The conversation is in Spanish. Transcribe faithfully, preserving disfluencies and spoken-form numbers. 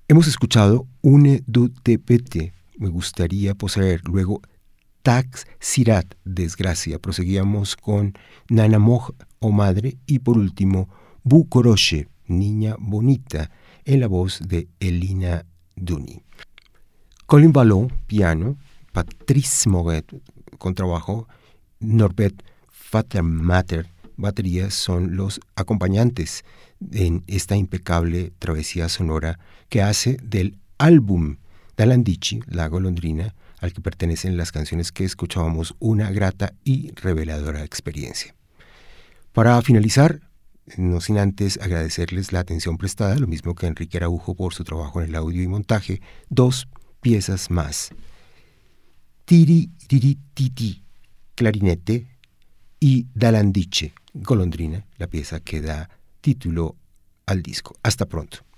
Hemos escuchado Une du te pete, me gustaría poseer, luego Tax Sirat, desgracia. Proseguíamos con Nanamoj o madre y por último Bukoroshe, niña bonita, en la voz de Elina Duni. Colin Ballot, piano, Patrice Moret, contrabajo, Norbert Vatermatter, batería, son los acompañantes en esta impecable travesía sonora que hace del álbum Dalandici, La golondrina, al que pertenecen las canciones que escuchábamos, una grata y reveladora experiencia. Para finalizar, no sin antes agradecerles la atención prestada, lo mismo que a Enrique Araujo por su trabajo en el audio y montaje, dos piezas más. Tiri Tiri Titi, clarinete, y Dalandice, golondrina, la pieza que da título al disco. Hasta pronto.